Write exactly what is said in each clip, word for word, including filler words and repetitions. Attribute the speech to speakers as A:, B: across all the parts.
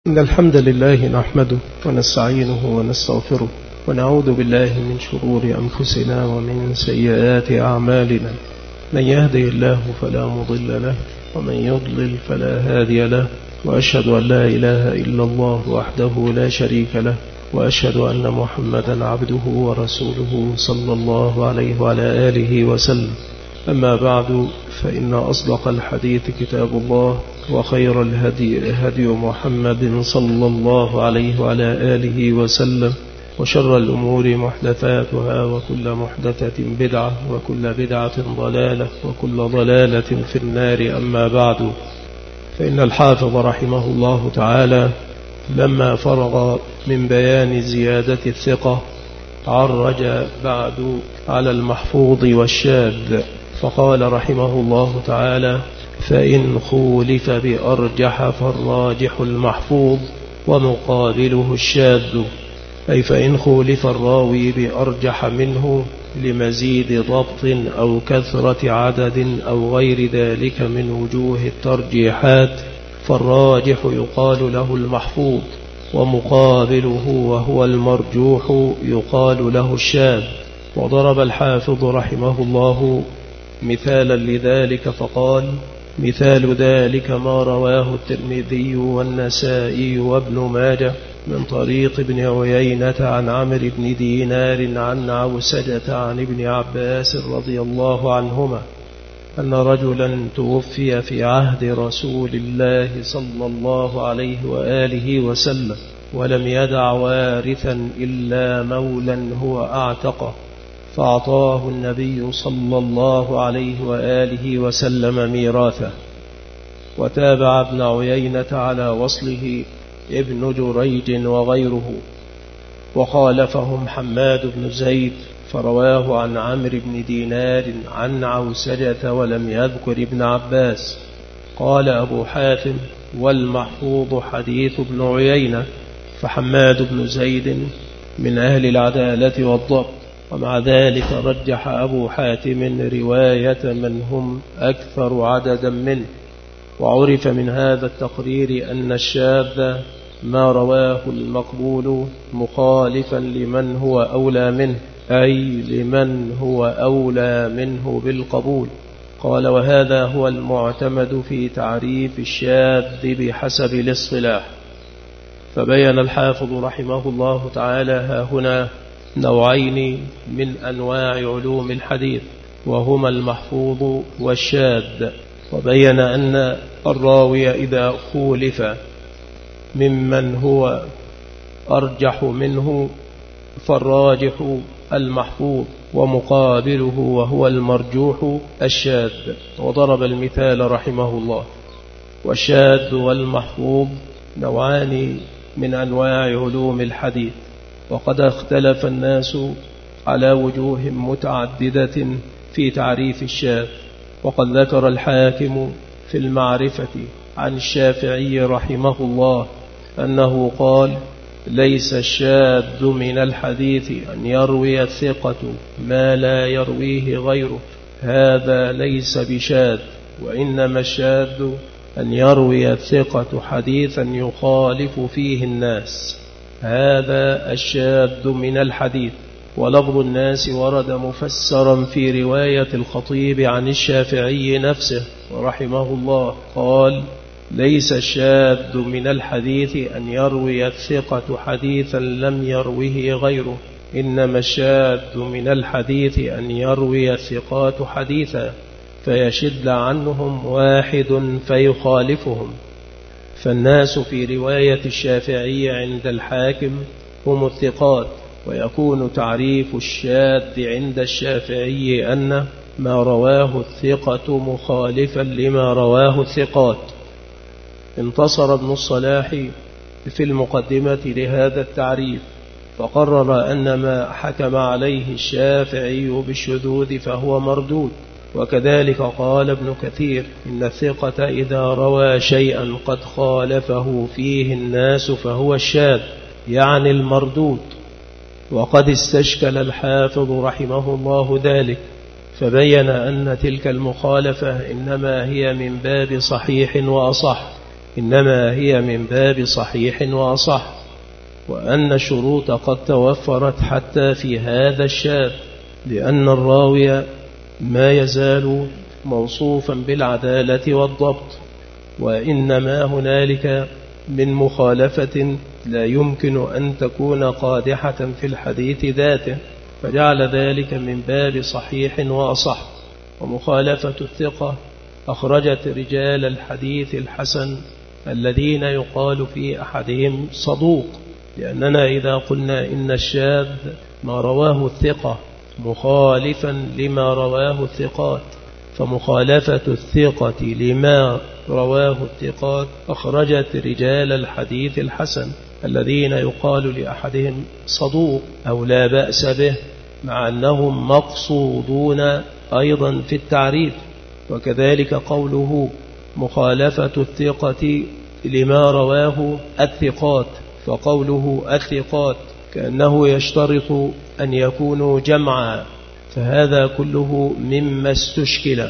A: إن الحمد لله نحمده ونستعينه ونستغفره ونعوذ بالله من شرور أنفسنا ومن سيئات أعمالنا. من يهدي الله فلا مضل له ومن يضلل فلا هادي له، وأشهد أن لا إله إلا الله وحده لا شريك له، وأشهد أن محمدا عبده ورسوله صلى الله عليه وعلى آله وسلم. أما بعد، فإن أصدق الحديث كتاب الله، وخير الهدي هدي محمد صلى الله عليه وعلى آله وسلم، وشر الأمور محدثاتها، وكل محدثة بدعة، وكل بدعة ضلالة، وكل ضلالة في النار. أما بعد، فإن الحافظ رحمه الله تعالى لما فرغ من بيان زيادة الثقة عرج بعد على المحفوظ والشاذ، فقال رحمه الله تعالى: فإن خولف بأرجح فالراجح المحفوظ ومقابله الشاذ. أي فإن خولف الراوي بأرجح منه لمزيد ضبط أو كثرة عدد أو غير ذلك من وجوه الترجيحات، فالراجح يقال له المحفوظ، ومقابله وهو المرجوح يقال له الشاذ. وضرب الحافظ رحمه الله مثالا لذلك فقال: مثال ذلك ما رواه الترمذي والنسائي وابن ماجه من طريق ابن عيينة عن عمرو بن دينار عن عوسجة عن ابن عباس رضي الله عنهما أن رجلا توفي في عهد رسول الله صلى الله عليه وآله وسلم، ولم يدع وارثا إلا مولا هو أعتقه، فأعطاه النبي صلى الله عليه وآله وسلم ميراثه. وتابع ابن عيينة على وصله ابن جريج وغيره، وخالفهم حماد بن زيد فرواه عن عمرو بن دينار عن عوسجة ولم يذكر ابن عباس. قال أبو حاتم: والمحفوظ حديث ابن عيينة، فحماد بن زيد من أهل العدالة والضبط. ومع ذلك رجح أبو حاتم رواية من هم أكثر عددا منه. وعرف من هذا التقرير أن الشاذ ما رواه المقبول مخالفا لمن هو أولى منه، أي لمن هو أولى منه بالقبول. قال: وهذا هو المعتمد في تعريف الشاذ بحسب الاصطلاح. فبين الحافظ رحمه الله تعالى ها هنا نوعين من أنواع علوم الحديث، وهما المحفوظ والشاذ. وبين أن الراوي إذا خولف ممن هو أرجح منه فالراجح المحفوظ، ومقابله وهو المرجوح الشاذ. وضرب المثال رحمه الله. والشاذ والمحفوظ نوعان من أنواع علوم الحديث، وقد اختلف الناس على وجوه متعددة في تعريف الشاذ. وقد ذكر الحاكم في المعرفة عن الشافعي رحمه الله أنه قال: ليس الشاذ من الحديث أن يروي الثقة ما لا يرويه غيره، هذا ليس بشاذ، وإنما الشاذ أن يروي الثقة حديثا يخالف فيه الناس، هذا الشاذ من الحديث. ولفظ الناس ورد مفسرا في رواية الخطيب عن الشافعي نفسه رحمه الله، قال: ليس الشاذ من الحديث أن يروي الثقة حديثا لم يروه غيره، إنما الشاذ من الحديث أن يروي الثقات حديثا فيشد عنهم واحد فيخالفهم. فالناس في رواية الشافعي عند الحاكم هم الثقات. ويكون تعريف الشاذ عند الشافعي أن ما رواه الثقة مخالفا لما رواه الثقات. انتصر ابن الصلاح في المقدمة لهذا التعريف، فقرر أن ما حكم عليه الشافعي بالشذوذ فهو مردود. وكذلك قال ابن كثير: إن الثقة إذا روى شيئا قد خالفه فيه الناس فهو الشاذ، يعني المردود. وقد استشكل الحافظ رحمه الله ذلك، فبين أن تلك المخالفة إنما هي من باب صحيح وأصح، إنما هي من باب صحيح وأصح، وأن الشروط قد توفرت حتى في هذا الشاذ، لأن الراوي ما يزال موصوفا بالعدالة والضبط، وإنما هنالك من مخالفة لا يمكن أن تكون قادحة في الحديث ذاته، فجعل ذلك من باب صحيح وأصح. ومخالفة الثقة أخرجت رجال الحديث الحسن الذين يقال في أحدهم صدوق، لأننا إذا قلنا إن الشاذ ما رواه الثقة مخالفا لما رواه الثقات، فمخالفة الثقة لما رواه الثقات أخرجت رجال الحديث الحسن الذين يقال لأحدهم صدوق أو لا بأس به، مع أنهم مقصودون أيضا في التعريف. وكذلك قوله مخالفة الثقة لما رواه الثقات، فقوله الثقات كأنه يشترط أن يكونوا جمعا، فهذا كله مما استشكل.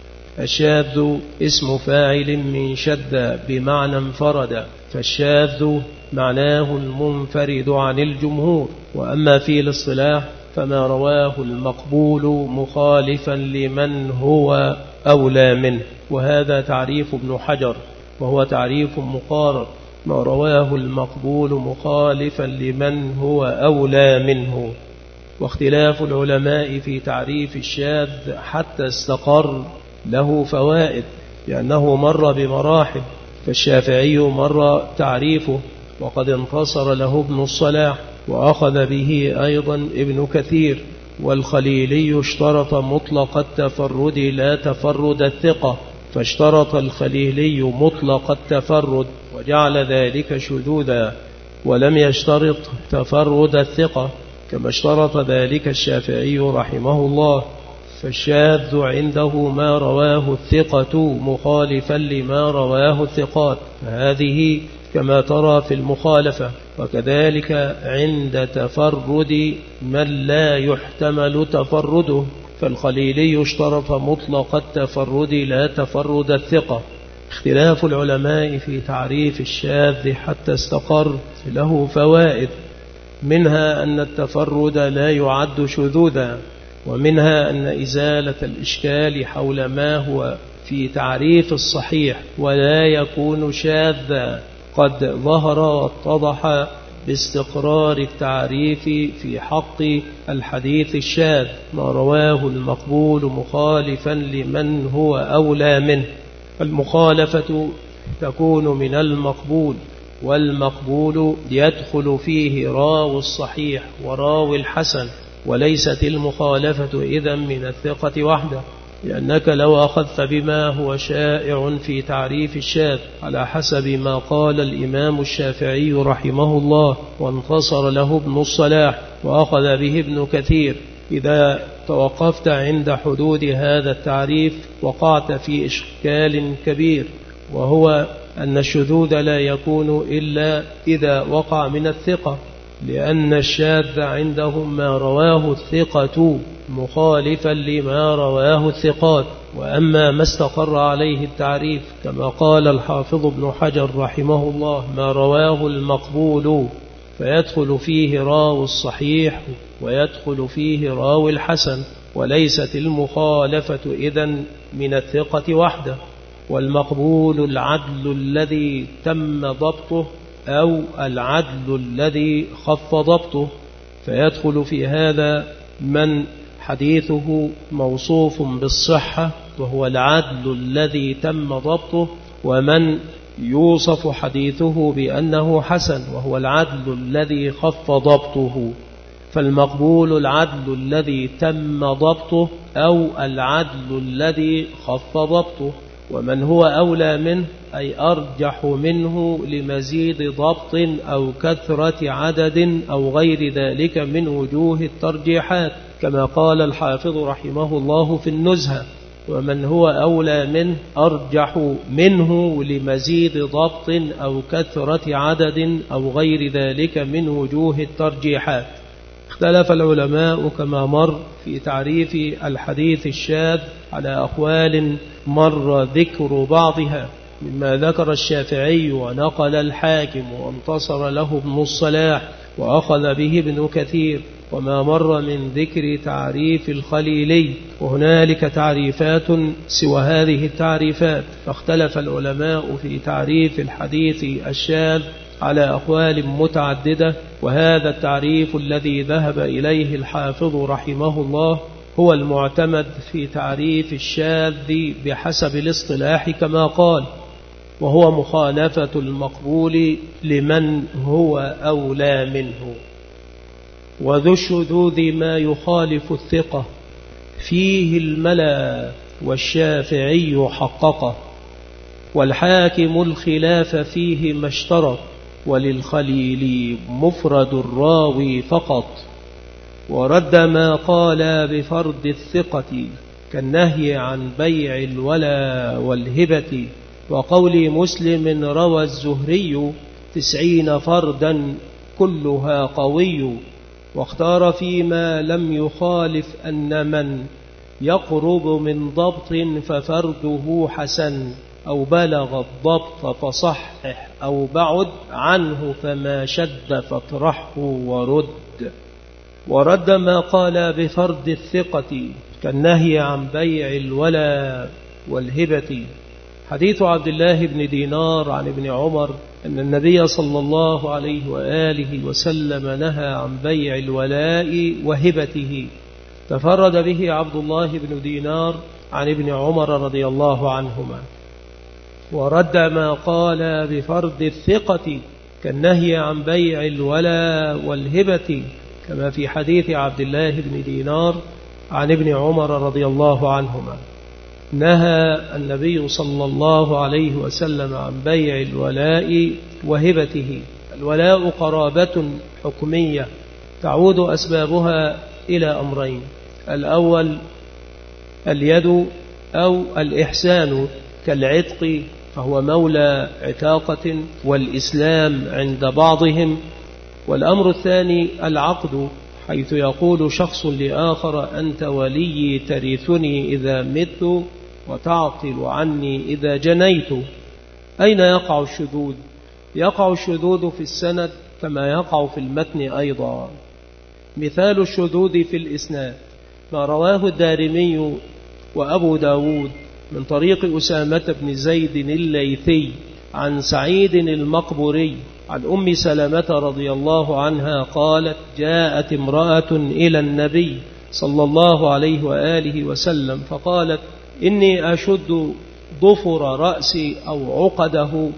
A: الشاذ اسم فاعل من شد بمعنى انفرد، فالشاذ معناه المنفرد عن الجمهور. وأما في الاصطلاح فما رواه المقبول مخالفا لمن هو أولى منه، وهذا تعريف ابن حجر، وهو تعريف مقارر. ما رواه المقبول مخالفا لمن هو أولى منه. واختلاف العلماء في تعريف الشاذ حتى استقر له فوائد، لأنه مر بمراحل، فالشافعي مر تعريفه وقد انتصر له ابن الصلاح، وأخذ به أيضا ابن كثير. والخليلي اشترط مطلق التفرد لا تفرد الثقة، فاشترط الخليلي مطلق التفرد وجعل ذلك شذوذا، ولم يشترط تفرد الثقة كما اشترط ذلك الشافعي رحمه الله. فالشاذ عنده ما رواه الثقة مخالفا لما رواه الثقات، فهذه كما ترى في المخالفة. وكذلك عند تفرد من لا يحتمل تفرده، فالخليلي اشترط مطلق التفرد لا تفرد الثقة. اختلاف العلماء في تعريف الشاذ حتى استقر له فوائد، منها أن التفرد لا يعد شذوذا، ومنها أن إزالة الإشكال حول ما هو في تعريف الصحيح ولا يكون شاذا قد ظهر واتضح باستقرار التعريف في حق الحديث الشاذ، ما رواه المقبول مخالفا لمن هو أولى منه. المخالفة تكون من المقبول، والمقبول يدخل فيه راوي الصحيح وراوي الحسن، وليست المخالفة إذن من الثقة وحده، لأنك لو أخذت بما هو شائع في تعريف الشاذ على حسب ما قال الإمام الشافعي رحمه الله وانتصر له ابن الصلاح وأخذ به ابن كثير، إذا توقفت عند حدود هذا التعريف وقعت في إشكال كبير، وهو أن الشذوذ لا يكون إلا إذا وقع من الثقة، لأن الشاذ عندهم ما رواه الثقة مخالفا لما رواه الثقات. وأما ما استقر عليه التعريف كما قال الحافظ ابن حجر رحمه الله ما رواه المقبول، فيدخل فيه راوي الصحيح ويدخل فيه راوي الحسن، وليست المخالفة إذن من الثقة وحده. والمقبول العدل الذي تم ضبطه أو العدل الذي خف ضبطه، فيدخل في هذا من حديثه موصوف بالصحة وهو العدل الذي تم ضبطه، ومن يوصف حديثه بأنه حسن وهو العدل الذي خف ضبطه. فالمقبول العدل الذي تم ضبطه أو العدل الذي خف ضبطه، ومن هو أولى منه أي أرجح منه لمزيد ضبط أو كثرة عدد أو غير ذلك من وجوه الترجيحات، كما قال الحافظ رحمه الله في النزهة: ومن هو أولى منه أرجح منه لمزيد ضبط أو كثرة عدد أو غير ذلك من وجوه الترجيحات. اختلف العلماء كما مر في تعريف الحديث الشاذ على أقوال مر ذكر بعضها، مما ذكر الشافعي ونقل الحاكم وانتصر له ابن الصلاح وأخذ به ابن كثير، وما مر من ذكر تعريف الخليلي، وهنالك تعريفات سوى هذه التعريفات، فاختلف العلماء في تعريف الحديث الشاذ على أقوال متعددة، وهذا التعريف الذي ذهب إليه الحافظ رحمه الله هو المعتمد في تعريف الشاذ بحسب الاصطلاح كما قال، وهو مخالفة المقبول لمن هو أولى منه. وذو الشذوذ ما يخالف الثقة فيه الملا والشافعي حققه، والحاكم الخلاف فيه ما اشترط، وللخليل مفرد الراوي فقط. ورد ما قال بفرض الثقة كالنهي عن بيع الولا والهبة، وقول مسلم روى الزهري تسعين فردا كلها قوي. واختار فيما لم يخالف أن من يقرب من ضبط ففرده حسن، أو بلغ الضبط فصحح، أو بعد عنه فما شد فاطرحه ورد. ورد ما قال بفرض الثقة كالنهي عن بيع الولا والهبة، حديث عبد الله بن دينار عن ابن عمر أن النبي صلى الله عليه وآله وسلم نهى عن بيع الولاء وهبته، تفرد به عبد الله بن دينار عن ابن عمر رضي الله عنهما. ورد ما قال بفرض الثقة كالنهي عن بيع الولاء والهبة، كما في حديث عبد الله بن دينار عن ابن عمر رضي الله عنهما، نهى النبي صلى الله عليه وسلم عن بيع الولاء وهبته. الولاء قرابة حكمية تعود أسبابها إلى أمرين: الأول اليد أو الإحسان كالعتق، فهو مولى عتاقة والإسلام عند بعضهم. والأمر الثاني العقد، حيث يقول شخص لآخر أنت ولي ترثني إذا مت وتعقل عني إذا جنيت. أين يقع الشذوذ؟ يقع الشذوذ في السند كما يقع في المتن أيضا. مثال الشذوذ في الإسناد ما رواه الدارمي وأبو داود من طريق أسامة بن زيد الليثي عن سعيد المقبري عن أم سلمة رضي الله عنها قالت: جاءت امرأة إلى النبي صلى الله عليه وآله وسلم فقالت: إني أشد ضفر رأسي أو عقده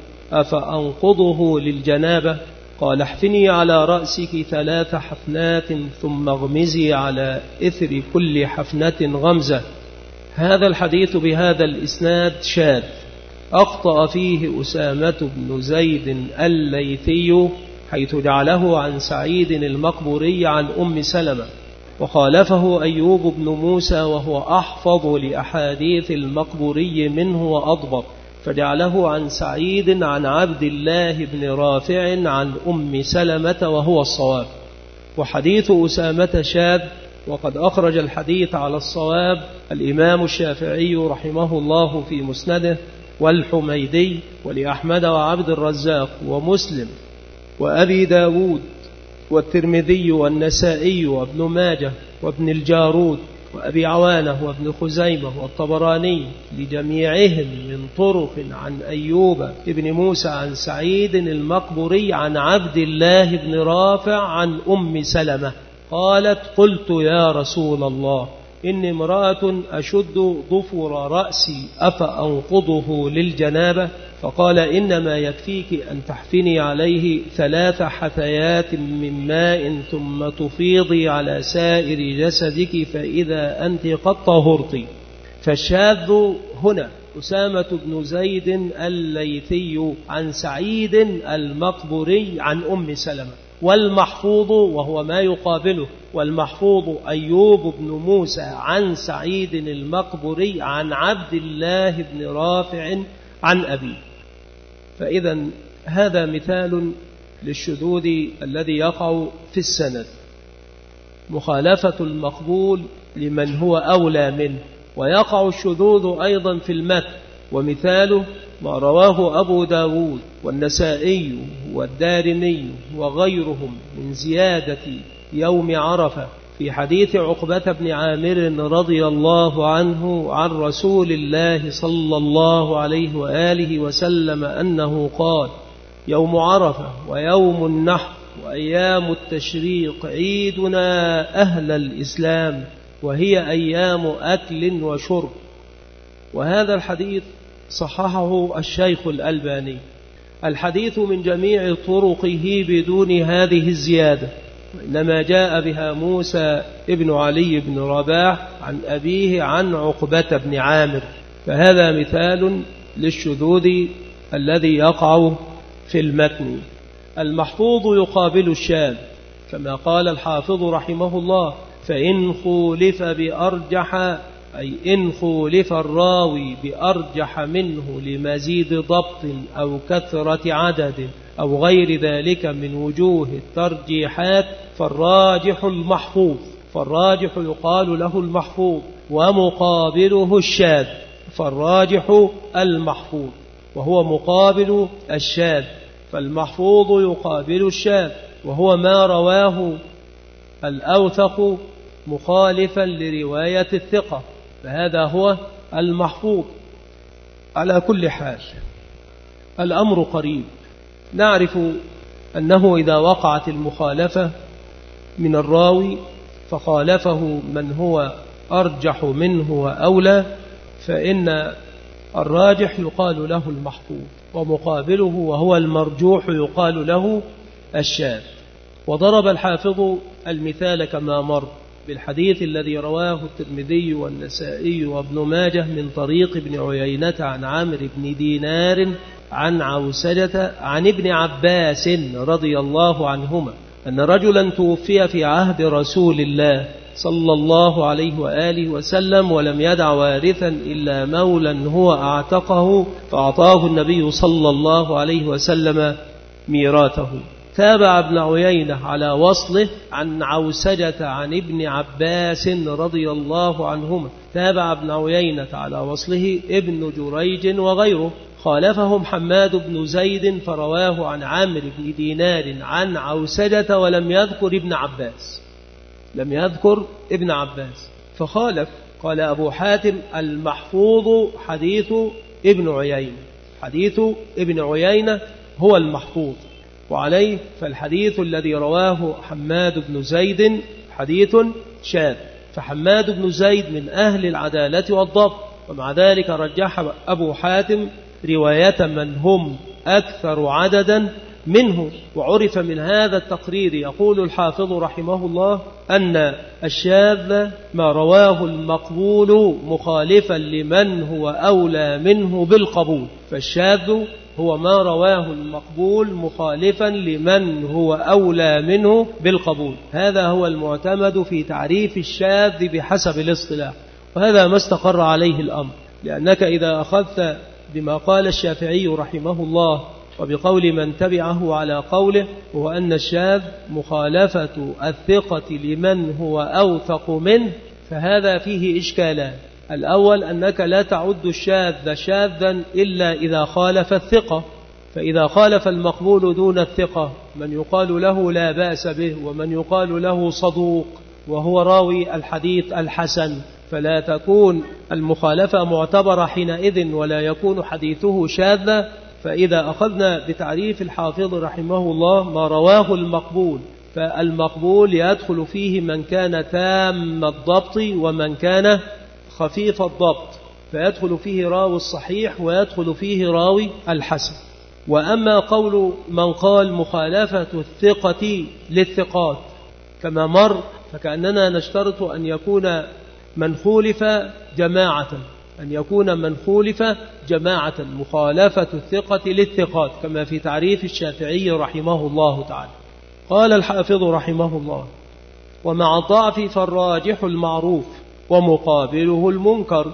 A: أفأنقضه للجنابة؟ قال: احفني على رأسك ثلاث حفنات ثم اغمزي على إثر كل حفنة غمزة. هذا الحديث بهذا الإسناد شاذ، أخطأ فيه أسامة بن زيد الليثي حيث جعله عن سعيد المقبري عن أم سلمة، وخالفه أيوب بن موسى وهو أحفظ لأحاديث المقبري منه وأضبط، فجعله عن سعيد عن عبد الله بن رافع عن أم سلمة وهو الصواب. وحديث أسامة شاذ، وقد أخرج الحديث على الصواب الإمام الشافعي رحمه الله في مسنده، والحميدي ولأحمد وعبد الرزاق ومسلم وأبي داود والترمذي والنسائي وابن ماجه وابن الجارود وأبي عوانة وابن خزيمة والطبراني لجميعهم من طرق عن أيوب ابن موسى عن سعيد المقبري عن عبد الله بن رافع عن أم سلمة قالت: قلت يا رسول الله إني امرأة أشد ضفر رأسي أفأنقضه للجنابة؟ فقال: إنما يكفيك أن تحفني عليه ثلاث حثيات من ماء ثم تفيضي على سائر جسدك فإذا أنت قد طهرت. فالشاذ هنا أسامة بن زيد الليثي عن سعيد المقبري عن أم سلمة، والمحفوظ وهو ما يقابله، والمحفوظ أيوب بن موسى عن سعيد المقبري عن عبد الله بن رافع عن أبيه. فإذا هذا مثال للشذوذ الذي يقع في السند، مخالفة المقبول لمن هو أولى منه. ويقع الشذوذ أيضا في المتن، ومثاله ما رواه أبو داود والنسائي والدارمي وغيرهم من زيادة يوم عرفة في حديث عقبة بن عامر رضي الله عنه عن رسول الله صلى الله عليه وآله وسلم أنه قال: يوم عرفة ويوم النحر وأيام التشريق عيدنا أهل الإسلام، وهي أيام أكل وشرب. وهذا الحديث صححه الشيخ الألباني. الحديث من جميع طرقه بدون هذه الزيادة، إنما جاء بها موسى ابن علي بن رباح عن أبيه عن عقبة بن عامر، فهذا مثال للشذوذ الذي يقع في المتن. المحفوظ يقابل الشاذ، كما قال الحافظ رحمه الله: فإن خولف بأرجح، أي إن خولف الراوي بأرجح منه لمزيد ضبط أو كثرة عدد أو غير ذلك من وجوه الترجيحات فالراجح المحفوظ. فالراجح يقال له المحفوظ، ومقابله الشاذ. فالراجح المحفوظ وهو مقابل الشاذ، فالمحفوظ يقابل الشاذ، وهو ما رواه الأوثق مخالفا لرواية الثقة، فهذا هو المحفوظ. على كل حال الأمر قريب. نعرف أنه إذا وقعت المخالفة من الراوي فخالفه من هو أرجح منه وأولى، فإن الراجح يقال له المحفوظ، ومقابله وهو المرجوح يقال له الشاذ. وضرب الحافظ المثال كما مر بالحديث الذي رواه الترمذي والنسائي وابن ماجه من طريق ابن عيينة عن عامر بن دينار عن عوسجة عن ابن عباس رضي الله عنهما أن رجلا توفي في عهد رسول الله صلى الله عليه وآله وسلم ولم يدع وارثا إلا مولا هو أعتقه، فأعطاه النبي صلى الله عليه وسلم ميراثه. تابع ابن عيينة على وصله عن عوسجة عن ابن عباس رضي الله عنهما. تابع ابن عيينة على وصله ابن جريج وغيره. خالفهم حماد بن زيد فرواه عن عامر بن دينار عن عوسجة ولم يذكر ابن عباس، لم يذكر ابن عباس فخالف. قال أبو حاتم: المحفوظ حديث ابن عيينة، حديث ابن عيينة هو المحفوظ. وعليه فالحديث الذي رواه حماد بن زيد حديث شاذ، فحماد بن زيد من أهل العدالة والضبط، ومع ذلك رجح أبو حاتم رواية من هم أكثر عددا منه. وعرف من هذا التقرير، يقول الحافظ رحمه الله، أن الشاذ ما رواه المقبول مخالفا لمن هو أولى منه بالقبول. فالشاذ هو ما رواه المقبول مخالفا لمن هو أولى منه بالقبول. هذا هو المعتمد في تعريف الشاذ بحسب الاصطلاح، وهذا ما استقر عليه الأمر. لأنك إذا أخذت بما قال الشافعي رحمه الله وبقول من تبعه على قوله، هو أن الشاذ مخالفة الثقة لمن هو أوثق منه، فهذا فيه إشكالان. الأول أنك لا تعد الشاذ شاذا إلا إذا خالف الثقة، فإذا خالف المقبول دون الثقة من يقال له لا بأس به ومن يقال له صدوق وهو راوي الحديث الحسن، فلا تكون المخالفة معتبرة حينئذ ولا يكون حديثه شاذا. فإذا أخذنا بتعريف الحافظ رحمه الله ما رواه المقبول، فالمقبول يدخل فيه من كان تام الضبط ومن كان خفيف الضبط، فيدخل فيه راوي الصحيح ويدخل فيه راوي الحسن. وأما قول من قال مخالفة الثقة للثقات كما مر، فكأننا نشترط أن يكون من خولف جماعة، أن يكون من خولف جماعة مخالفة الثقة للثقات، كما في تعريف الشافعي رحمه الله تعالى. قال الحافظ رحمه الله: ومع الضعف فالراجح المعروف ومقابله المنكر.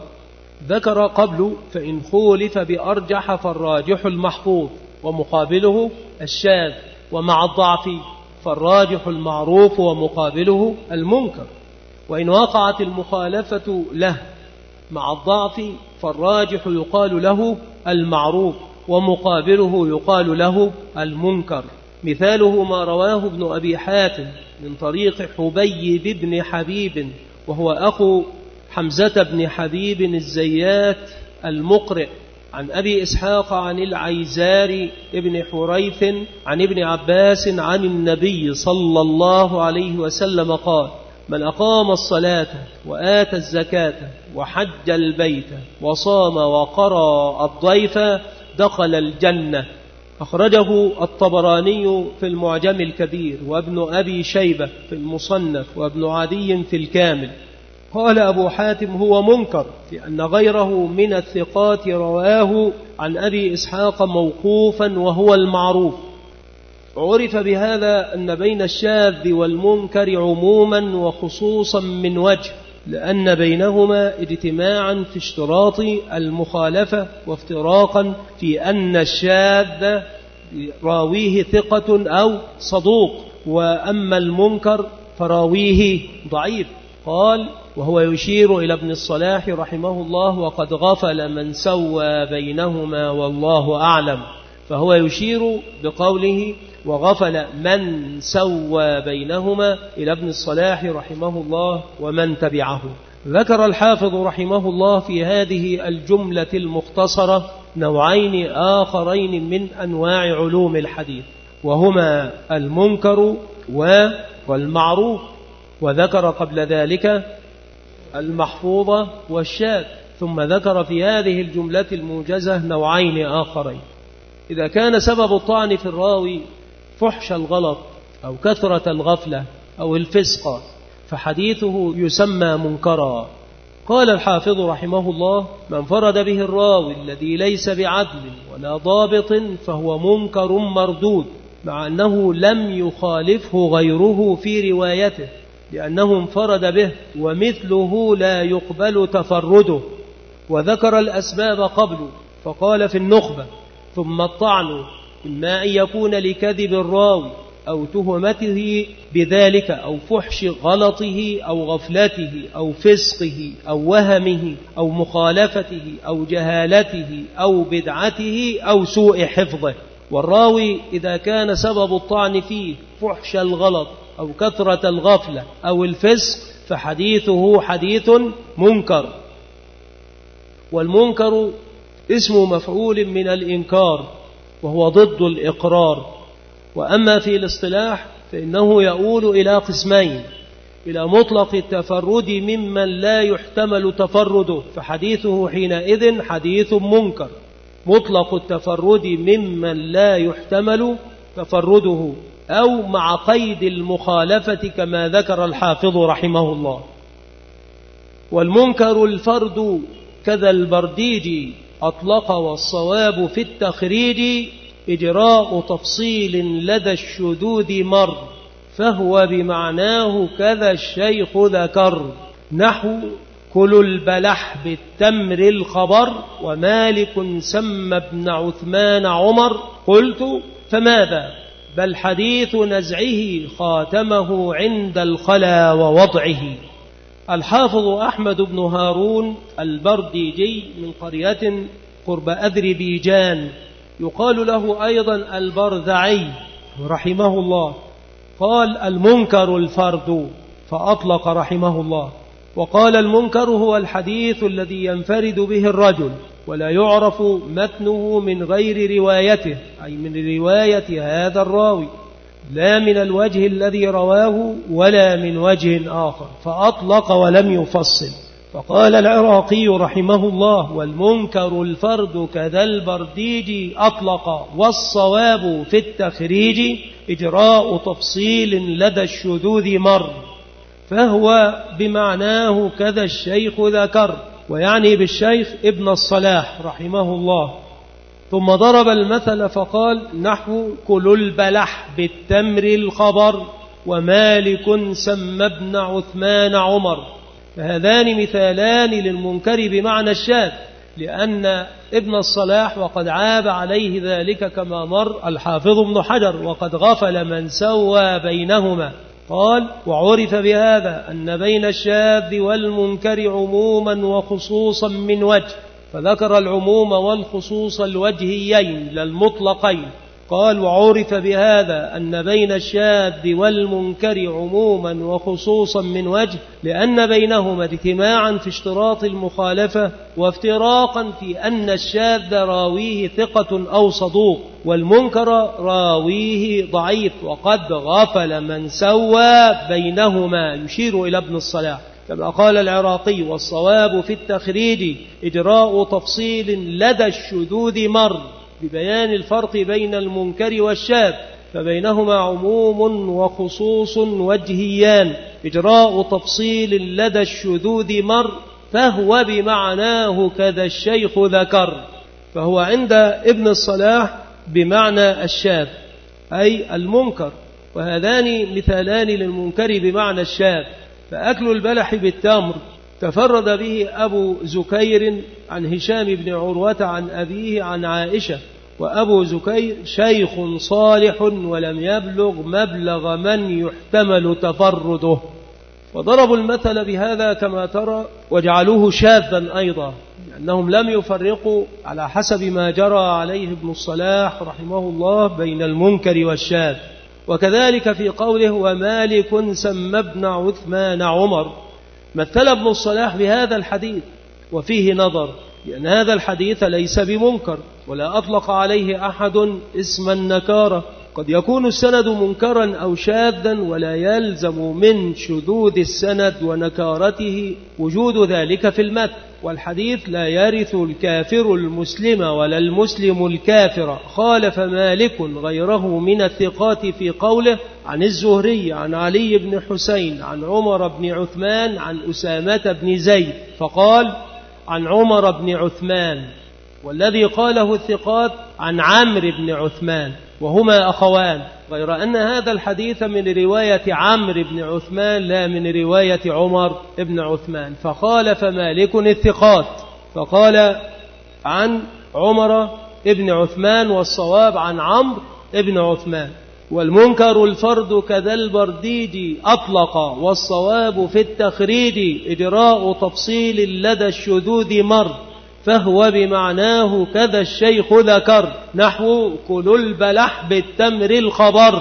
A: ذكر قبل فإن خولف بأرجح فالراجح المحفوظ ومقابله الشاذ، ومع الضعف فالراجح المعروف ومقابله المنكر. وإن وقعت المخالفة له مع الضعف فالراجح يقال له المعروف، ومقابله يقال له المنكر. مثاله ما رواه ابن أبي حاتم من طريق حبيب بن حبيب، وهو أخو حمزة بن حبيب الزيات المقرئ، عن أبي إسحاق عن العيزار ابن حريث عن ابن عباس عن النبي صلى الله عليه وسلم قال: من أقام الصلاة وآتى الزكاة وحج البيت وصام وقرى الضيف دخل الجنة. أخرجه الطبراني في المعجم الكبير، وابن أبي شيبة في المصنف، وابن عدي في الكامل. قال أبو حاتم: هو منكر، لأن غيره من الثقات رواه عن أبي إسحاق موقوفا وهو المعروف. عرف بهذا أن بين الشاذ والمنكر عموما وخصوصا من وجه، لأن بينهما اجتماعا في اشتراط المخالفة، وافتراقا في أن الشاذ راويه ثقة أو صدوق، وأما المنكر فراويه ضعيف. قال: وهو يشير إلى ابن الصلاح رحمه الله: وقد غفل من سوى بينهما والله أعلم. فهو يشير بقوله وغفل من سوى بينهما إلى ابن الصلاح رحمه الله ومن تبعه. ذكر الحافظ رحمه الله في هذه الجملة المختصرة نوعين آخرين من أنواع علوم الحديث، وهما المنكر والمعروف، وذكر قبل ذلك المحفوظة والشاذ، ثم ذكر في هذه الجملة الموجزة نوعين آخرين. إذا كان سبب الطعن في الراوي فحش الغلط أو كثرة الغفلة أو الفسق فحديثه يسمى منكرا. قال الحافظ رحمه الله: من فرد به الراوي الذي ليس بعدل ولا ضابط فهو منكر مردود، مع أنه لم يخالفه غيره في روايته، لأنه انفرد به، ومثله لا يقبل تفرده. وذكر الأسباب قبله فقال في النخبة: ثم الطعن إما أن يكون لكذب الراوي أو تهمته بذلك أو فحش غلطه أو غفلته أو فسقه أو وهمه أو مخالفته أو جهالته أو بدعته أو سوء حفظه. والراوي إذا كان سبب الطعن فيه فحش الغلط أو كثرة الغفلة أو الفسق فحديثه حديث منكر. والمنكر اسم مفعول من الإنكار، وهو ضد الإقرار. وأما في الاصطلاح فإنه يؤول إلى قسمين: إلى مطلق التفرد ممن لا يحتمل تفرده فحديثه حينئذ حديث منكر، مطلق التفرد ممن لا يحتمل تفرده، أو مع قيد المخالفة كما ذكر الحافظ رحمه الله. والمنكر الفرد كذا البرديج أطلق، والصواب في التخريج إجراء تفصيل لدى الشذوذ مر، فهو بمعناه كذا الشيخ ذكر، نحو كل البلح بالتمر الخبر، ومالك سمى ابن عثمان عمر. قلت: فماذا؟ بل حديث نزعه خاتمه عند الخلا ووضعه. الحافظ أحمد بن هارون البرديجي من قرية قرب أذربيجان، يقال له أيضا البرذعي رحمه الله، قال: المنكر الفرد، فأطلق رحمه الله. وقال: المنكر هو الحديث الذي ينفرد به الرجل ولا يعرف متنه من غير روايته، أي من رواية هذا الراوي، لا من الوجه الذي رواه ولا من وجه آخر، فأطلق ولم يفصل. فقال العراقي رحمه الله: والمنكر الفرد كذا البرديج أطلق، والصواب في التخريج إجراء تفصيل لدى الشذوذ مر، فهو بمعناه كذا الشيخ ذكر، ويعني بالشيخ ابن الصلاح رحمه الله. ثم ضرب المثل فقال: نحو كل البلح بالتمر الخبر، ومالك سمى ابن عثمان عمر. فهذان مثالان للمنكر بمعنى الشاذ، لأن ابن الصلاح وقد عاب عليه ذلك كما مر الحافظ ابن حجر: وقد غفل من سوى بينهما. قال: وعرف بهذا أن بين الشاذ والمنكر عموما وخصوصا من وجه، فذكر العموم والخصوص الوجهيين للمطلقين. قال: وعرف بهذا أن بين الشاذ والمنكر عموما وخصوصا من وجه، لأن بينهما اجتماعا في اشتراط المخالفة، وافتراقا في أن الشاذ راويه ثقة أو صدوق، والمنكر راويه ضعيف، وقد غفل من سوى بينهما، يشير إلى ابن الصلاح. كما قال العراقي: والصواب في التخريج إجراء تفصيل لدى الشذوذ مر ببيان الفرق بين المنكر والشاذ، فبينهما عموم وخصوص وجهيان، إجراء تفصيل لدى الشذوذ مر، فهو بمعناه كذا الشيخ ذكر. فهو عند ابن الصلاح بمعنى الشاذ أي المنكر، وهذان مثالان للمنكر بمعنى الشاذ. فأكل البلح بالتمر تفرد به أبو زكير عن هشام بن عروة عن أبيه عن عائشة، وأبو زكير شيخ صالح ولم يبلغ مبلغ من يحتمل تفرده. وضربوا المثل بهذا كما ترى، وجعلوه شاذا أيضا، لأنهم لم يفرقوا على حسب ما جرى عليه ابن الصلاح رحمه الله بين المنكر والشاذ. وكذلك في قوله: ومالك سمى ابن عثمان عمر، مثل ابن الصلاح بهذا الحديث، وفيه نظر، لأن هذا الحديث ليس بمنكر، ولا أطلق عليه أحد اسم النكارة. قد يكون السند منكرا أو شاذا، ولا يلزم من شذوذ السند ونكارته وجود ذلك في المتن. والحديث لا يرث الكافر المسلم ولا المسلم الكافر. خالف مالك غيره من الثقات في قوله: عن الزهري عن علي بن حسين عن عمر بن عثمان عن أسامة بن زيد، فقال: عن عمر بن عثمان. والذي قاله الثقات عن عمرو بن عثمان، وهما أخوان، غير أن هذا الحديث من رواية عمرو بن عثمان لا من رواية عمر بن عثمان. فخالف مالك الثقات فقال عن عمر بن عثمان، والصواب عن عمرو بن عثمان. والمنكر الفرد كذا البرديج أطلق، والصواب في التخريج إجراء تفصيل لدى الشذوذ مر، فهو بمعناه كذا الشيخ ذكر، نحو كلوا البلح بالتمر الخبر،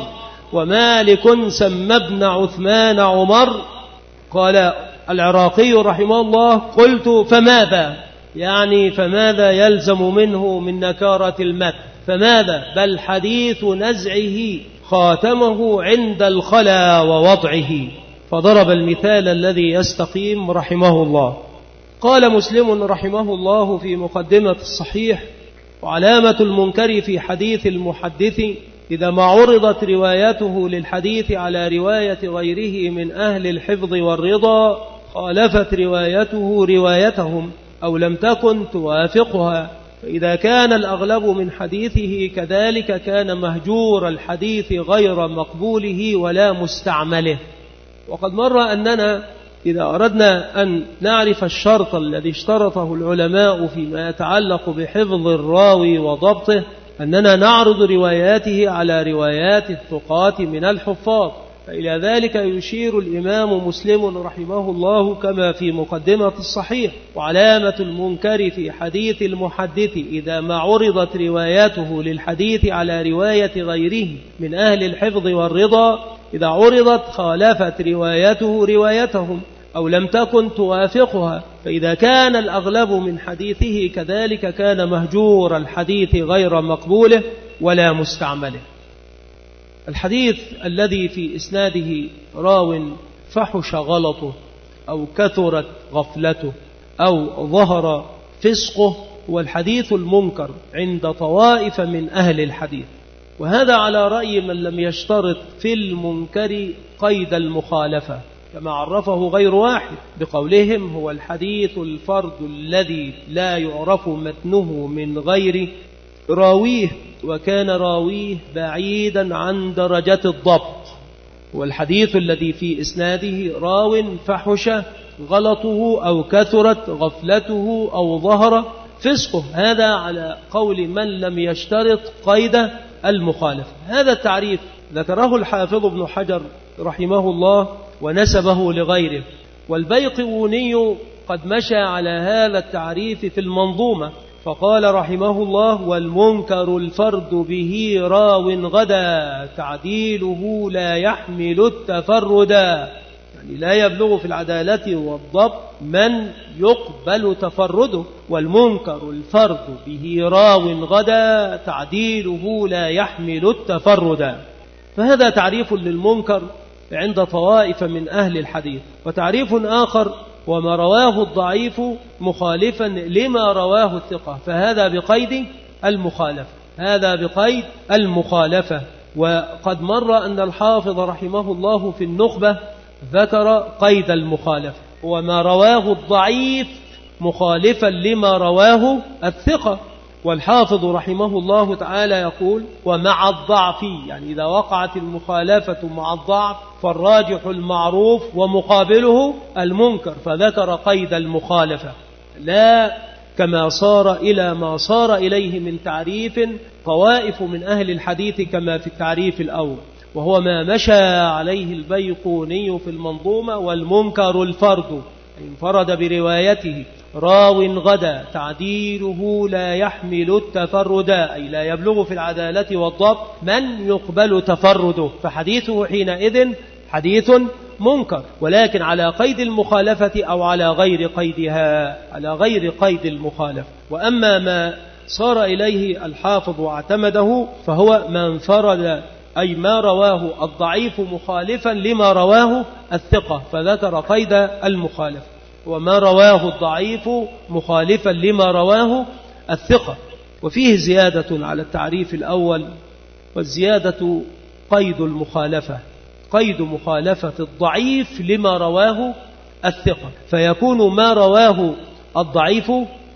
A: ومالك سمى ابن عثمان عمر. قال العراقي رحمه الله: قلت فماذا؟ يعني فماذا يلزم منه من نكارة المتن؟ فماذا؟ بل حديث نزعه خاتمه عند الخلا ووضعه. فضرب المثال الذي يستقيم رحمه الله. قال مسلم رحمه الله في مقدمة الصحيح: وعلامة المنكر في حديث المحدث إذا ما عرضت روايته للحديث على رواية غيره من أهل الحفظ والرضا خالفت روايته روايتهم أو لم تكن توافقها، فإذا كان الأغلب من حديثه كذلك كان مهجور الحديث غير مقبوله ولا مستعمله. وقد مر أننا إذا أردنا أن نعرف الشرط الذي اشترطه العلماء فيما يتعلق بحفظ الراوي وضبطه، أننا نعرض رواياته على روايات الثقات من الحفاظ. فإلى ذلك يشير الإمام مسلم رحمه الله كما في مقدمة الصحيح: وعلامة المنكر في حديث المحدث إذا ما عرضت رواياته للحديث على رواية غيره من أهل الحفظ والرضا، إذا عرضت خالفت روايته روايتهم أو لم تكن توافقها، فإذا كان الأغلب من حديثه كذلك كان مهجور الحديث غير مقبوله ولا مستعمله. الحديث الذي في إسناده راو فحش غلطه أو كثرت غفلته أو ظهر فسقه هو الحديث المنكر عند طوائف من أهل الحديث، وهذا على رأي من لم يشترط في المنكر قيد المخالفة، كما عرفه غير واحد بقولهم: هو الحديث الفرد الذي لا يعرف متنه من غير راويه وكان راويه بعيدا عن درجة الضبط. والحديث الذي في إسناده راو فحش غلطه أو كثرت غفلته أو ظهر فسقه، هذا على قول من لم يشترط قيد المخالفة. هذا التعريف ذكره الحافظ ابن حجر رحمه الله ونسبه لغيره. والبيقوني قد مشى على هذا التعريف في المنظومة، فقال رحمه الله: والمنكر الفرد به راو غدا تعديله لا يحمل التفردا، يعني لا يبلغ في العدالة والضبط من يقبل تفرده. والمنكر الفرد به راو غدا تعديله لا يحمل التفردا. فهذا تعريف للمنكر عند طوائف من أهل الحديث. وتعريف آخر: وما رواه الضعيف مخالفا لما رواه الثقة، فهذا بقيد المخالفة، هذا بقيد المخالفة. وقد مر أن الحافظ رحمه الله في النخبة ذكر قيد المخالفة: وما رواه الضعيف مخالفا لما رواه الثقة. والحافظ رحمه الله تعالى يقول: ومع الضعف، يعني إذا وقعت المخالفة مع الضعف فالراجح المعروف ومقابله المنكر، فذكر قيد المخالفة، لا كما صار إلى ما صار إليه من تعريف طوائف من أهل الحديث كما في التعريف الأول، وهو ما مشى عليه البيقوني في المنظومة: والمنكر الفرد انفرد بروايته راو غدا تعديله لا يحمل التفردا، أي لا يبلغ في العدالة والضبط من يقبل تفرده، فحديثه حينئذ حديث منكر، ولكن على قيد المخالفة أو على غير قيدها، على غير قيد المخالفة. وأما ما صار إليه الحافظ واعتمده فهو ما انفرد، أي ما رواه الضعيف مخالفا لما رواه الثقة، فذكر قيد المخالفة. وما رواه الضعيف مخالفا لما رواه الثقة. وفيه زيادة على التعريف الأول، والزيادة قيد المخالفة، قيد مخالفة الضعيف لما رواه الثقة، فيكون ما رواه الضعيف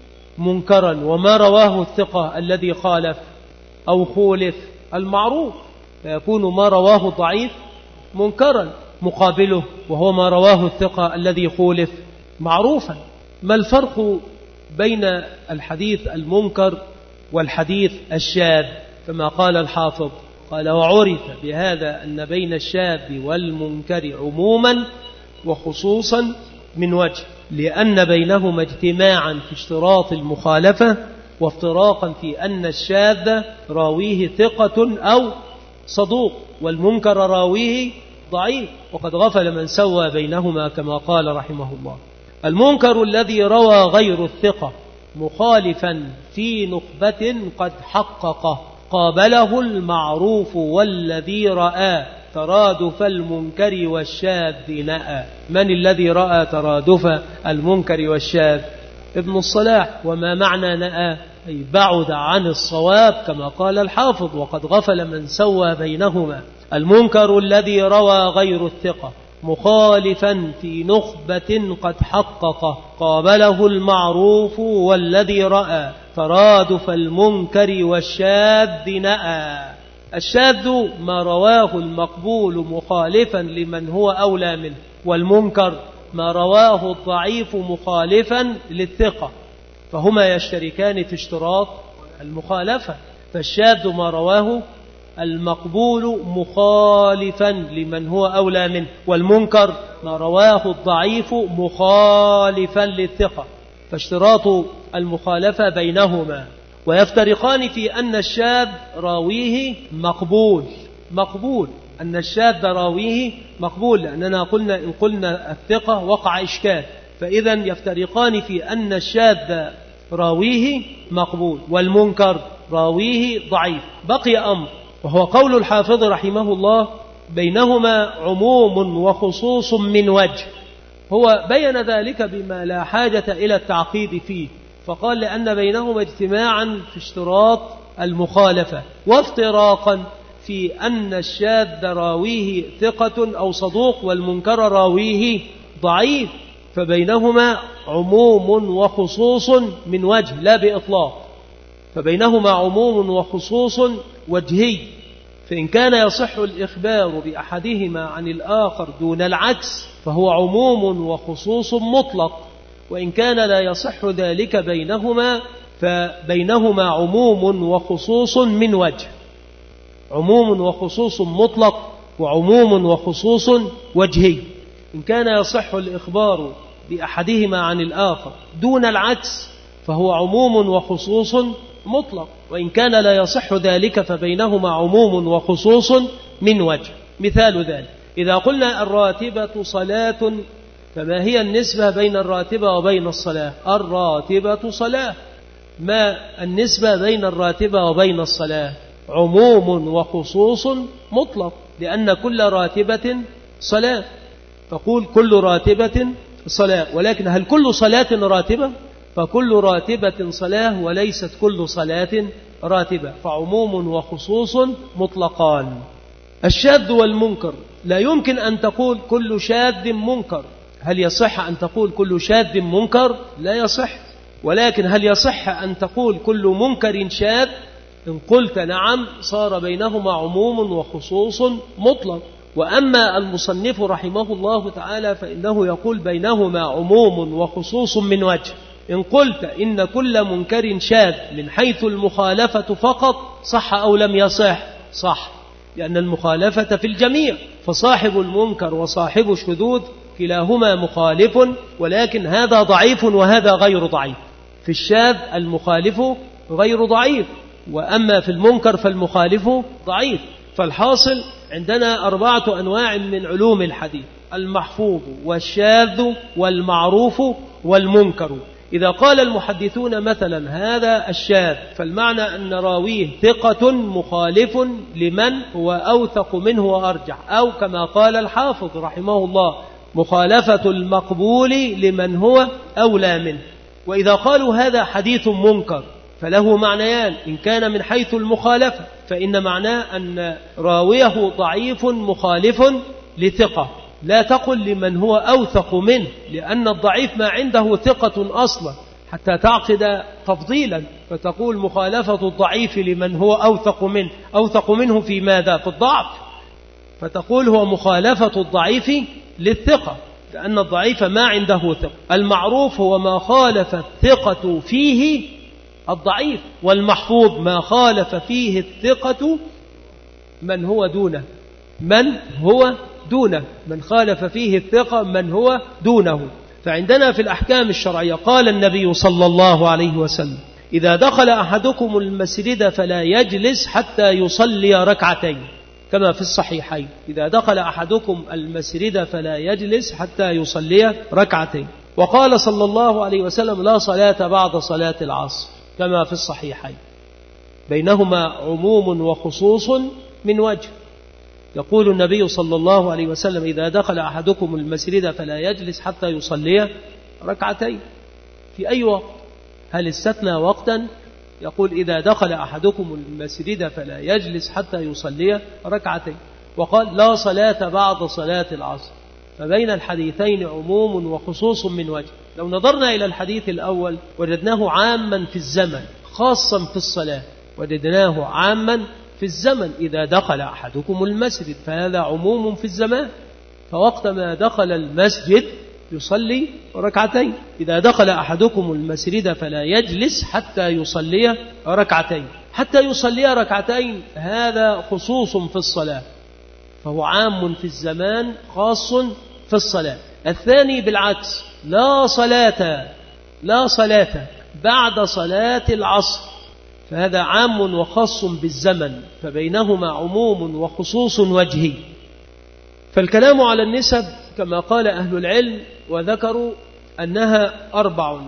A: منكرا، وما رواه الثقة الذي خالف أو خولف المعروف، فيكون ما رواه الضعيف منكرا، مقابله وهو ما رواه الثقة الذي خولف معروفا. ما الفرق بين الحديث المنكر والحديث الشاذ؟ كما قال الحافظ، قال: وعرف بهذا أن بين الشاذ والمنكر عموما وخصوصا من وجه، لأن بينهما اجتماعا في اشتراط المخالفة، وافتراقا في أن الشاذ راويه ثقة أو صدوق، والمنكر راويه ضعيف، وقد غفل من سوى بينهما كما قال رحمه الله: المنكر الذي روى غير الثقة مخالفا في نخبة قد حققه قابله المعروف والذي رأى ترادف المنكر والشاذ نأى. من الذي رأى ترادف المنكر والشاذ؟ ابن الصلاح. وما معنى نأى؟ أي بعد عن الصواب كما قال الحافظ، وقد غفل من سوى بينهما. المنكر الذي روى غير الثقة مخالفا في نخبة قد حقق قابله المعروف والذي رأى ترادف المنكر والشاذ نأى. الشاذ ما رواه المقبول مخالفا لمن هو أولى منه، والمنكر ما رواه الضعيف مخالفا للثقة، فهما يشتركان في اشتراط المخالفة. فالشاذ ما رواه المقبول مخالفا لمن هو أولى منه، والمنكر ما رواه الضعيف مخالفا للثقة، فاشتراط المخالفة بينهما. ويفترقان في أن الشاذ راويه مقبول، مقبول أن الشاذ راويه مقبول، لأننا قلنا إن قلنا الثقة وقع إشكال، فإذا يفترقان في أن الشاذ راويه مقبول والمنكر راويه ضعيف. بقي أمر، وهو قول الحافظ رحمه الله: بينهما عموم وخصوص من وجه. هو بين ذلك بما لا حاجة إلى التعقيد فيه، فقال: لأن بينهما اجتماعا في اشتراط المخالفة، وافتراقا في أن الشاذ راويه ثقة أو صدوق والمنكر راويه ضعيف، فبينهما عموم وخصوص من وجه لا بإطلاق، فبينهما عموم وخصوص وجهي، فإن كان يصح الإخبار بأحدهما عن الآخر دون العكس فهو عموم وخصوص مطلق، وإن كان لا يصح ذلك بينهما فبينهما عموم وخصوص من وجه، عموم وخصوص مطلق وعموم وخصوص وجهي. إن كان يصح الإخبار بأحدهما عن الآخر دون العكس فهو عموم وخصوص مطلق، وإن كان لا يصح ذلك فبينهما عموم وخصوص من وجه. مثال ذلك إذا قلنا الراتبة صلاة، فما هي النسبة بين الراتبة وبين الصلاة؟ الراتبة صلاة. ما النسبة بين الراتبة وبين الصلاة؟ عموم وخصوص مطلق، لأن كل راتبة صلاة، تقول كل راتبة صلاة. ولكن هل كل صلاة راتبة؟ فكل راتبة صلاة وليست كل صلاة راتبة، فعموم وخصوص مطلقان. الشاذ والمنكر لا يمكن أن تقول كل شاذ منكر. هل يصح أن تقول كل شاذ منكر؟ لا يصح. ولكن هل يصح أن تقول كل منكر شاذ؟ إن قلت نعم صار بينهما عموم وخصوص مطلق. وأما المصنف رحمه الله تعالى فإنه يقول بينهما عموم وخصوص من وجه. إن قلت إن كل منكر شاذ من حيث المخالفة فقط صح أو لم يصح؟ صح، لأن المخالفة في الجميع، فصاحب المنكر وصاحب الشذوذ كلاهما مخالف، ولكن هذا ضعيف وهذا غير ضعيف. في الشاذ المخالف غير ضعيف، وأما في المنكر فالمخالف ضعيف. فالحاصل عندنا أربعة أنواع من علوم الحديث: المحفوظ والشاذ والمعروف والمنكر. إذا قال المحدثون مثلا هذا الشاذ فالمعنى أن راويه ثقة مخالف لمن هو أوثق منه وأرجح، أو كما قال الحافظ رحمه الله مخالفة المقبول لمن هو أولى منه. وإذا قالوا هذا حديث منكر فله معنيان: إن كان من حيث المخالفة فإن معناه أن راويه ضعيف مخالف لثقة، لا تقل لمن هو أوثق منه، لأن الضعيف ما عنده ثقة أصلا حتى تعقد تفضيلا، فتقول مخالفة الضعيف لمن هو أوثق منه. أوثق منه في ماذا؟ في الضعف، فتقول هو مخالفة الضعيف للثقة، لأن الضعيف ما عنده ثقة. المعروف هو ما خالف الثقة فيه الضعيف، والمحفوظ ما خالف فيه الثقة من هو دونه من هو دونه من خالف فيه الثقة من هو دونه. فعندنا في الأحكام الشرعية قال النبي صلى الله عليه وسلم: إذا دخل أحدكم المسجد فلا يجلس حتى يصلي ركعتين، كما في الصحيحين: إذا دخل أحدكم المسجد فلا يجلس حتى يصلي ركعتين. وقال صلى الله عليه وسلم: لا صلاة بعد صلاة العصر، كما في الصحيحين. بينهما عموم وخصوص من وجه. يقول النبي صلى الله عليه وسلم: إذا دخل أحدكم المسجد فلا يجلس حتى يصلي ركعتين. في أي وقت؟ هل استثنى وقتا؟ يقول: إذا دخل أحدكم المسجد فلا يجلس حتى يصلي ركعتين. وقال: لا صلاة بعد صلاة العصر. فبين الحديثين عموم وخصوص من وجه. لو نظرنا إلى الحديث الأول وجدناه عاما في الزمن خاصا في الصلاة، وجدناه عاما في الزمن: إذا دخل أحدكم المسجد، فهذا عموم في الزمان، فوقت ما دخل المسجد يصلي ركعتين. إذا دخل أحدكم المسجد فلا يجلس حتى يصلي ركعتين. حتى يصلي ركعتين هذا خصوص في الصلاة، فهو عام في الزمان خاص في الصلاة. الثاني بالعكس: لا صلاة لا صلاة بعد صلاة العصر، فهذا عام وخاص بالزمن، فبينهما عموم وخصوص وجهي. فالكلام على النسب كما قال أهل العلم وذكروا أنها أربع: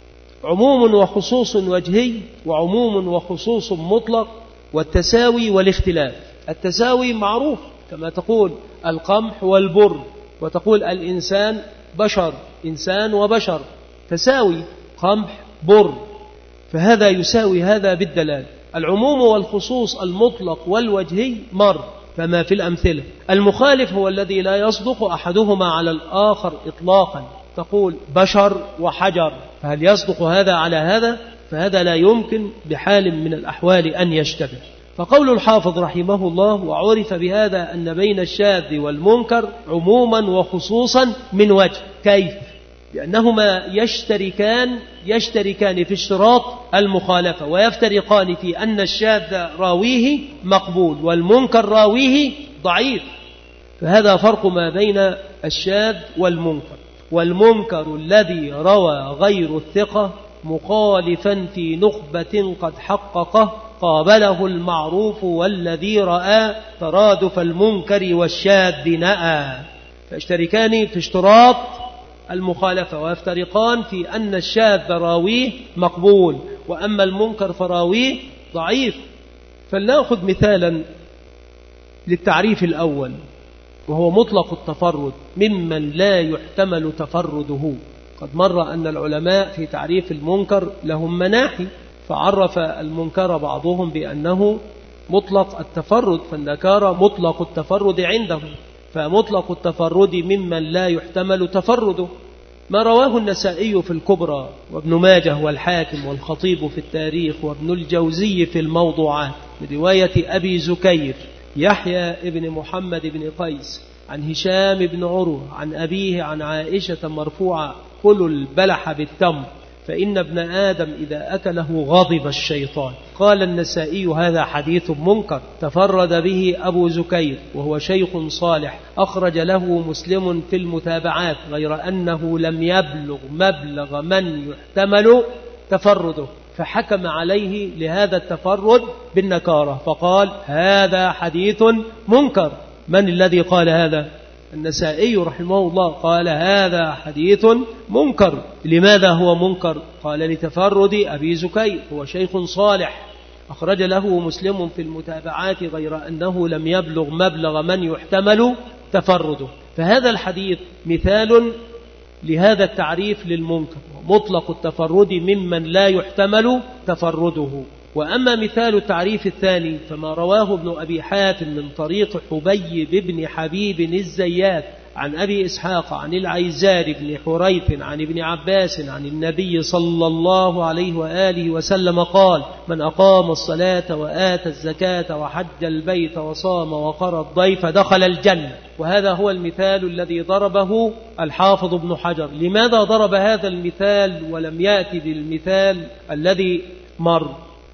A: عموم وخصوص وجهي، وعموم وخصوص مطلق، والتساوي والاختلاف. التساوي معروف، كما تقول القمح والبر، وتقول الإنسان بشر، إنسان وبشر، تساوي قمح بر، فهذا يساوي هذا بالدلال. العموم والخصوص المطلق والوجهي مر كما في الأمثلة. المخالف هو الذي لا يصدق أحدهما على الآخر إطلاقا، تقول بشر وحجر، فهل يصدق هذا على هذا؟ فهذا لا يمكن بحال من الأحوال أن يشتبه. فقول الحافظ رحمه الله: وعرف بهذا أن بين الشاذ والمنكر عموما وخصوصا من وجه. كيف؟ لأنهما يشتركان يشتركان في اشتراط المخالفة، ويفترقان في أن الشاذ راويه مقبول والمنكر راويه ضعيف، فهذا فرق ما بين الشاذ والمنكر. والمنكر الذي روى غير الثقة مخالفا في نخبة قد حققه قابله المعروف والذي رأى ترادف المنكر والشاذ نأى. فاشتركان في اشتراط المخالفة ويفترقان في أن الشاذ راويه مقبول وأما المنكر فراويه ضعيف. فلنأخذ مثالا للتعريف الأول وهو مطلق التفرد ممن لا يحتمل تفرده. قد مر أن العلماء في تعريف المنكر لهم مناحي، فعرف المنكر بعضهم بأنه مطلق التفرد، فالنكارة مطلق التفرد عندهم، فمطلق التفرد ممن لا يحتمل تفرده. ما رواه النسائي في الكبرى وابن ماجه والحاكم والخطيب في التاريخ وابن الجوزي في الموضوعات برواية أبي زكير يحيى ابن محمد بن قيس عن هشام بن عروة عن أبيه عن عائشة مرفوعة: كلوا البلح بالتمر فإن ابن آدم إذا أكله غضب الشيطان. قال النسائي: هذا حديث منكر تفرد به أبو زكير وهو شيخ صالح، أخرج له مسلم في المتابعات، غير أنه لم يبلغ مبلغ من يحتمل تفرده، فحكم عليه لهذا التفرد بالنكارة فقال: هذا حديث منكر. من الذي قال هذا؟ النسائي رحمه الله قال: هذا حديث منكر. لماذا هو منكر؟ قال: لتفرد أبي زكير، هو شيخ صالح، أخرج له مسلم في المتابعات، غير أنه لم يبلغ مبلغ من يحتمل تفرده. فهذا الحديث مثال لهذا التعريف للمنكر، مطلق التفرد ممن لا يحتمل تفرده. وأما مثال التعريف الثاني فما رواه ابن أبي حاتم من طريق حبيب بن حبيب الزيات عن أبي إسحاق عن العيزار بن حريث عن ابن عباس عن النبي صلى الله عليه وآله وسلم قال: من أقام الصلاة وآتى الزكاة وحج البيت وصام وقرى الضيف دخل الجنة. وهذا هو المثال الذي ضربه الحافظ ابن حجر. لماذا ضرب هذا المثال ولم يأتي بالمثال الذي مر؟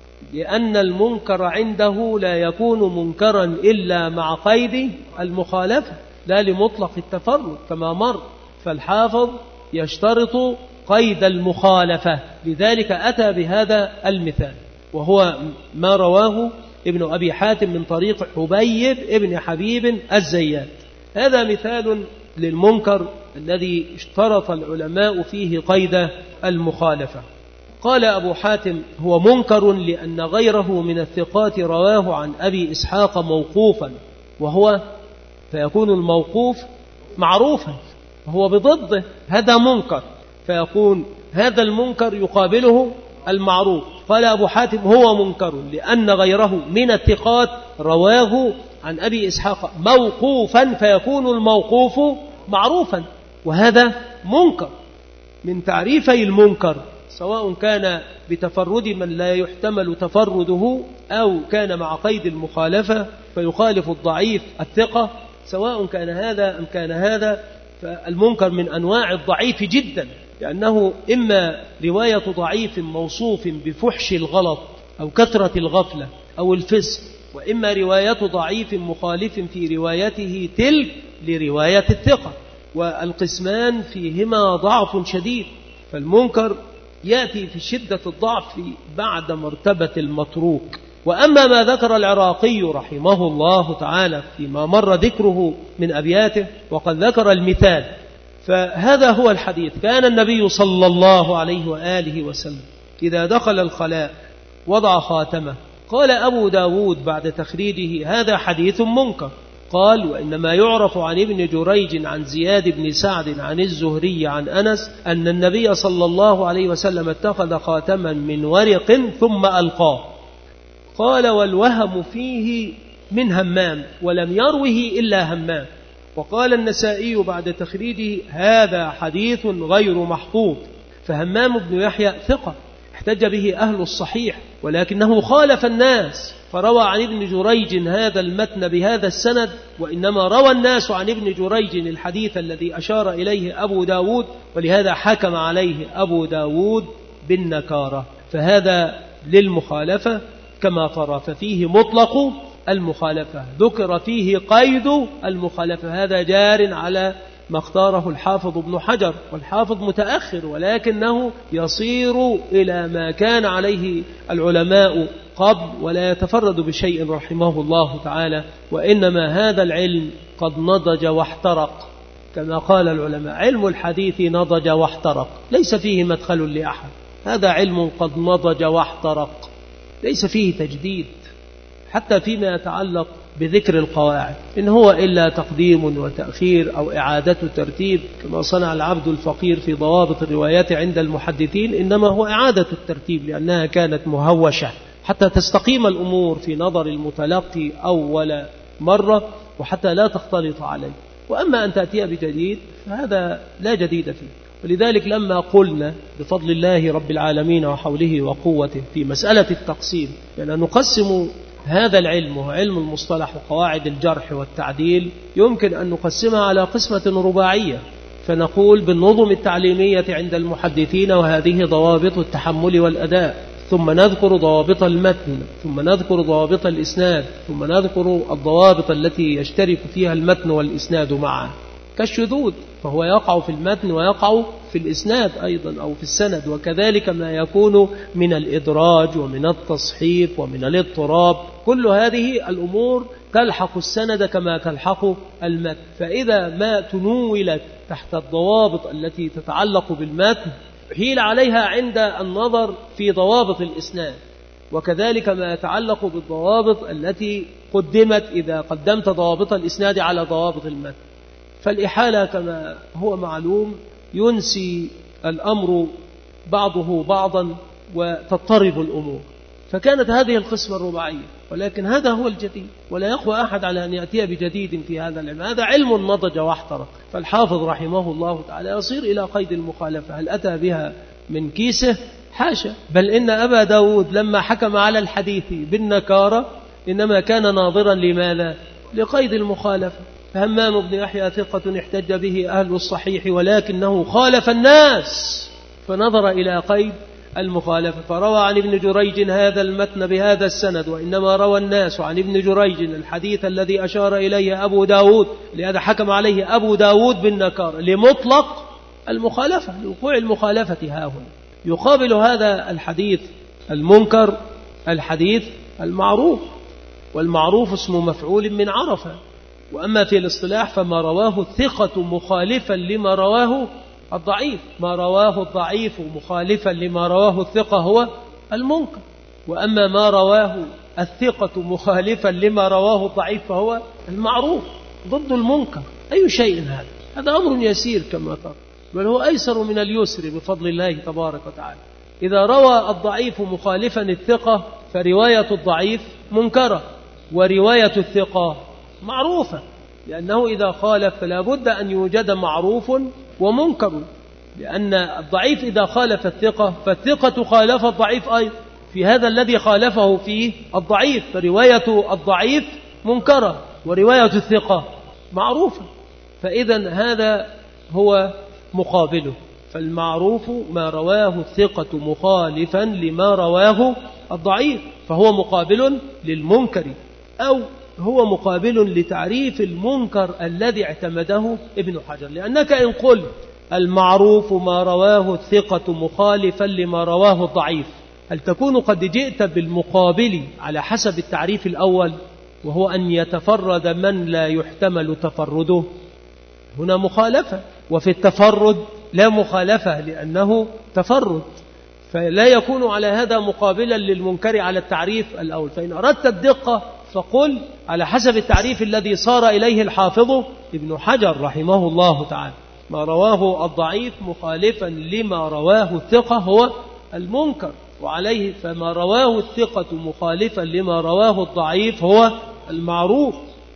A: لأن المنكر عنده لا يكون منكرا إلا مع قيد المخالفة، لا لمطلق التفرد كما مر. فالحافظ يشترط قيد المخالفة، لذلك أتى بهذا المثال، وهو ما رواه ابن أبي حاتم من طريق حبيب ابن حبيب الزيات. هذا مثال للمنكر الذي اشترط العلماء فيه قيد المخالفة. قال أبو حاتم: هو منكر لأن غيره من الثقات رواه عن أبي إسحاق موقوفا، وهو فيكون الموقوف معروفا، هو بضده هذا منكر، فيكون هذا المنكر يقابله المعروف. قال أبو حاتم: هو منكر لأن غيره من الثقات رواه عن أبي إسحاق موقوفا، فيكون الموقوف معروفا، وهذا منكر. من تعريفي المنكر سواء كان بتفرد من لا يحتمل تفرده أو كان مع قيد المخالفة فيخالف الضعيف الثقة، سواء كان هذا أم كان هذا، فالمنكر من أنواع الضعيف جدا، لأنه إما رواية ضعيف موصوف بفحش الغلط أو كثرة الغفلة أو الفسق، وإما رواية ضعيف مخالف في روايته تلك لرواية الثقة، والقسمان فيهما ضعف شديد. فالمنكر يأتي في شدة الضعف بعد مرتبة المتروك. وأما ما ذكر العراقي رحمه الله تعالى فيما مر ذكره من أبياته وقد ذكر المثال، فهذا هو الحديث: كان النبي صلى الله عليه وآله وسلم إذا دخل الخلاء وضع خاتمه. قال أبو داود بعد تخريجه: هذا حديث منكر. قال: وإنما يعرف عن ابن جريج عن زياد بن سعد عن الزهري عن أنس أن النبي صلى الله عليه وسلم اتخذ خاتما من ورق ثم ألقاه. قال: والوهم فيه من همام، ولم يروه إلا همام. وقال النسائي بعد تخريجه: هذا حديث غير محفوظ. فهمام بن يحيى ثقة احتج به أهل الصحيح، ولكنه خالف الناس فروى عن ابن جريج هذا المتن بهذا السند، وإنما روى الناس عن ابن جريج الحديث الذي أشار إليه أبو داود، ولهذا حكم عليه أبو داود بالنكارة. فهذا للمخالفة كما ترى، ففيه مطلق المخالفة، ذكر فيه قيد المخالفة، هذا جار على ما اختاره الحافظ ابن حجر، والحافظ متأخر ولكنه يصير إلى ما كان عليه العلماء قبل ولا يتفرد بشيء رحمه الله تعالى، وإنما هذا العلم قد نضج واحترق كما قال العلماء. علم الحديث نضج واحترق ليس فيه مدخل لأحد، هذا علم قد نضج واحترق ليس فيه تجديد حتى فيما يتعلق بذكر القواعد، إن هو إلا تقديم وتأخير أو إعادة ترتيب كما صنع العبد الفقير في ضوابط الروايات عند المحدثين، إنما هو إعادة الترتيب لأنها كانت مهوشة حتى تستقيم الأمور في نظر المتلقي أول مرة وحتى لا تختلط عليه. وأما أن تأتي بجديد فهذا لا جديد فيه. ولذلك لما قلنا بفضل الله رب العالمين وحوله وقوته في مسألة التقسيم، يعني نقسم هذا العلم وهو علم المصطلح وقواعد الجرح والتعديل، يمكن أن نقسمها على قسمة رباعية، فنقول بالنظم التعليمية عند المحدثين وهذه ضوابط التحمل والأداء، ثم نذكر ضوابط المتن، ثم نذكر ضوابط الإسناد، ثم نذكر الضوابط التي يشترك فيها المتن والإسناد معا، كالشذوذ فهو يقع في المتن ويقع في الإسناد أيضا أو في السند، وكذلك ما يكون من الإدراج ومن التصحيف ومن الاضطراب، كل هذه الأمور تلحق السند كما تلحق المتن. فإذا ما تنولت تحت الضوابط التي تتعلق بالمتن حيل عليها عند النظر في ضوابط الإسناد، وكذلك ما يتعلق بالضوابط التي قدمت إذا قدمت ضوابط الإسناد على ضوابط المتن. فالإحالة كما هو معلوم ينسي الأمر بعضه بعضا وتضطرب الأمور، فكانت هذه القسمة الرباعية، ولكن هذا هو الجديد ولا يقوى أحد على أن يأتي بجديد في هذا العلم، هذا علم نضج واحترق. فالحافظ رحمه الله تعالى يصير إلى قيد المخالفة، هل أتى بها من كيسه؟ حاشا، بل إن أبا داود لما حكم على الحديث بالنكارة إنما كان ناظرا لماذا؟ لقيد المخالفة. همام بن يحيى ثقة احتج به أهل الصحيح ولكنه خالف الناس فنظر إلى قيد المخالفة، فروى عن ابن جريج هذا المتن بهذا السند، وإنما روى الناس عن ابن جريج الحديث الذي أشار إليه أبو داود، لهذا حكم عليه أبو داود بالنكار لمطلق المخالفة، لوقوع المخالفة ها هنا. يقابل هذا الحديث المنكر الحديث المعروف، والمعروف اسم مفعول من عرفة. وأما في الاصطلاح فما رواه الثقة مخالفا لما رواه الضعيف، ما رواه الضعيف مخالفا لما رواه الثقة هو المنكر، وأما ما رواه الثقة مخالفا لما رواه الضعيف فهو المعروف ضد المنكر. أي شيء هذا؟ هذا أمر يسير كما ترى، بل هو أيسر من اليسر بفضل الله تبارك وتعالى. إذا روى الضعيف مخالفا الثقة فرواية الضعيف منكرة ورواية الثقة معروفة، لأنه إذا خالف فلا بد أن يوجد معروف ومنكر، لأن الضعيف إذا خالف الثقة فالثقة خالف الضعيف أيضا في هذا الذي خالفه فيه الضعيف، فرواية الضعيف منكرة ورواية الثقة معروفة. فإذا هذا هو مقابله، فالمعروف ما رواه الثقة مخالفا لما رواه الضعيف فهو مقابل للمنكر، أو هو مقابل لتعريف المنكر الذي اعتمده ابن حجر. لأنك إن قلت المعروف ما رواه الثقة مخالفا لما رواه الضعيف، هل تكون قد جئت بالمقابل على حسب التعريف الأول، وهو أن يتفرد من لا يحتمل تفرده؟ هنا مخالفة، وفي التفرد لا مخالفة لأنه تفرد، فلا يكون على هذا مقابلا للمنكر على التعريف الأول. فإن أردت الدقة فقل على حسب التعريف الذي صار إليه الحافظ ابن حجر رحمه الله تعالى، ما رواه الضعيف مخالفا لما رواه الثقة هو المنكر، وعليه فما رواه الثقة مخالفا لما رواه الضعيف هو المعروف.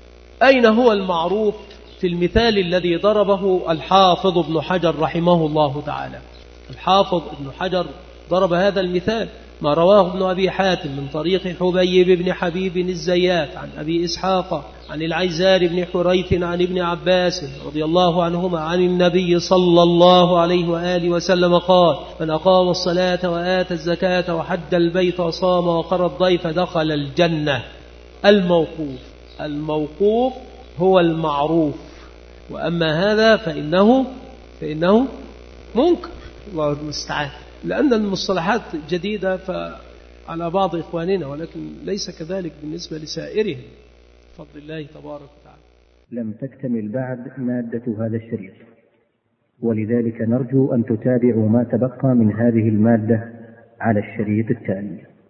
A: أين هو المعروف في المثال الذي ضربه الحافظ ابن حجر رحمه الله تعالى؟ الحافظ ابن حجر ضرب هذا المثال ما رواه ابن أبي حاتم من طريق حبيب بن حبيب الزيات عن أبي إسحاق عن العيزار بن حريث عن ابن عباس رضي الله عنهما عن النبي صلى الله عليه وآله وسلم قال: من أقام الصلاة وآتى الزكاة وحج البيت وصام وقر الضيف دخل الجنة. الموقوف الموقوف هو المعروف، وأما هذا فإنه فإنه منكر، الله المستعان، لأن المصطلحات جديدة على بعض إخواننا، ولكن ليس كذلك بالنسبة لسائرهم بفضل الله تبارك وتعالى.
B: لم تكتمل بعد مادة هذا الشريط، ولذلك نرجو أن تتابعوا ما تبقى من هذه المادة على الشريط التالي.